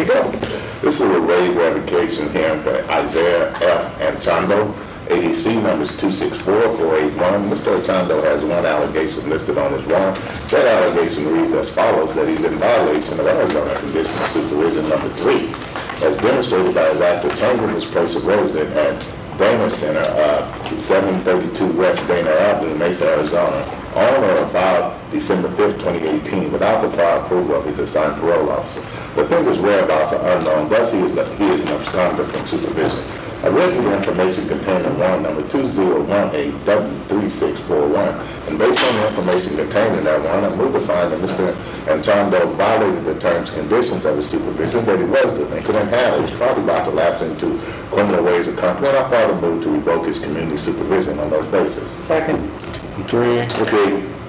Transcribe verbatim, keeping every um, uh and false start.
you go. This is a waive revocation hearing for Isaiah F. Anchondo. A D C numbers two six four four eight one. Mister Anchondo has one allegation listed on his warrant. That allegation reads as follows, that he's in violation of Arizona Condition of Supervision number three, as demonstrated by his act of changing his place of residence at Dana Center, uh, seven thirty-two West Dana Avenue, Mesa, Arizona, on or about December fifth, twenty eighteen, without the prior approval of his assigned parole officer. The offender's whereabouts are unknown, thus he is, he is an absconder from supervision. I read the information contained in warrant number two zero one eight W three six four one, and based on the information contained in that warrant, I move to find that Mister Anchondo violated the terms and conditions of his supervision, that he was delinquent and had, he was probably about to lapse into criminal ways of company, and I further move to revoke his community supervision on those bases. Second. Three. Okay,